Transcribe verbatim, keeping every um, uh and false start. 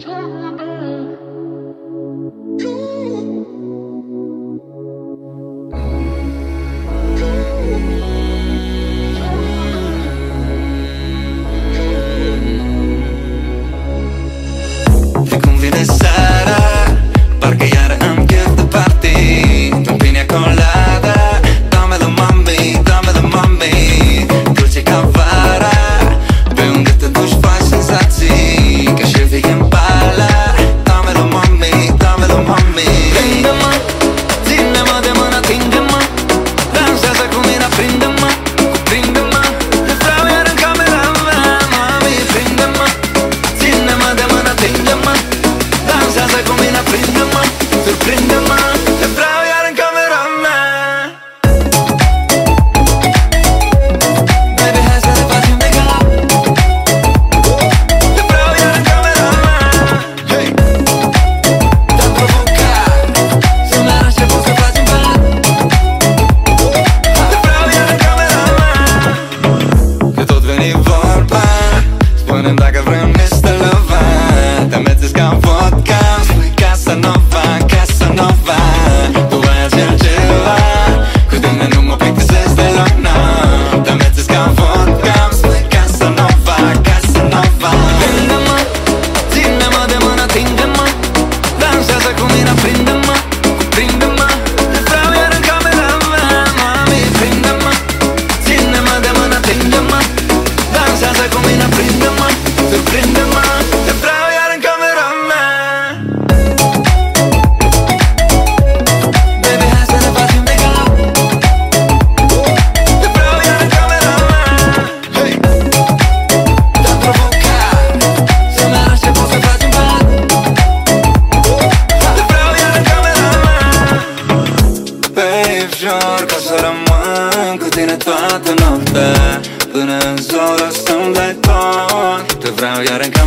E cum vine seara, parcă iară am chef de party. Tu piña colada, dámelo mami, dámelo mami. Dulce ca vara, pe unde te duci faci senzații, ca și vii în pala. Dámelo mami, dámelo mami. Prinde-mă, ține-mă de mână, atinge-mă, dansează cu mine, prinde-mă, cuprinde-mă. Te vreau iar în camera mea, mami. Prinde-mă, ține-mă de mână, atinge-mă, dansează cu mine, prinde-mă, surprinde-mă. Te vreau iar în camera mea. Baby, hai să ne facem de gala. Te vreau iar în camera mea. Hey, te-am provocat, să-mi arăți ce poți să faci în pat. Te vreau iar în camera mea. Că tot veni vorba, spune-mi dacă vrem Nestelova. Te amețesc ca vodka, spui Casa Nova, Casa Nova. Tu ai acel ceva, cu tine nu mă plictisesc deloc, no. Te amețesc ca vodka, spui Casa Nova, Casa Nova. Prinde-mă, ține-mă de mână, atinge-mă, dansează cu mine, prinde-mă, cuprinde-mă. Te vreau iar în camera mea, mami. Prinde-mă, ține-mă de mână, atinge-mă, dansează cu mine, prinde-mă, surprinde-mă. Te vreau iar în camera mea. Baby, hai să ne facem de gala. Te vreau iar în camera mea. Hey, te-am provocat, să-mi arăți ce poți să faci în pat. Te vreau iar în camera mea. Babe, jur că o să rămân cu tine toată noaptea, până în zoră să-mi dai tot. Te vreau iar în camera mea.